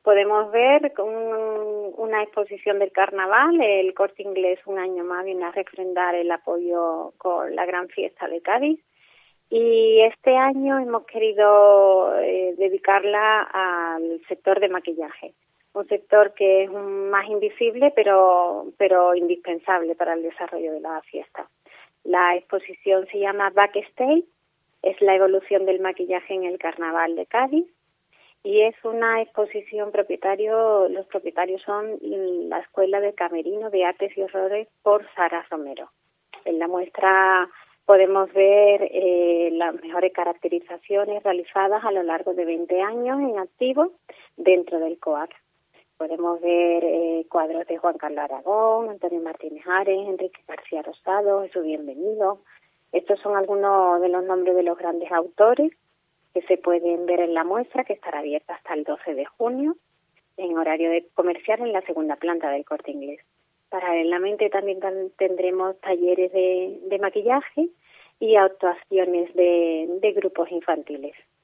podemos ver una exposición del carnaval. El Corte Inglés un año más viene a refrendar el apoyo con la gran fiesta de Cádiz. Y este año hemos querido dedicarla al sector de maquillaje, un sector que es más invisible pero indispensable para el desarrollo de la fiesta. La exposición se llama Backstage, es la evolución del maquillaje en el Carnaval de Cádiz y es una exposición los propietarios son la Escuela de Camerino de Artes y Horrores por Sara Romero. En la muestra podemos ver las mejores caracterizaciones realizadas a lo largo de 20 años en activo dentro del COAC. Podemos ver cuadros de Juan Carlos Aragón, Antonio Martínez Ares, Enrique García Rosado, Jesús Bienvenido. Estos son algunos de los nombres de los grandes autores que se pueden ver en la muestra, que estará abierta hasta el 12 de junio en horario comercial en la segunda planta del Corte Inglés. Paralelamente también tendremos talleres de maquillaje y actuaciones de grupos infantiles.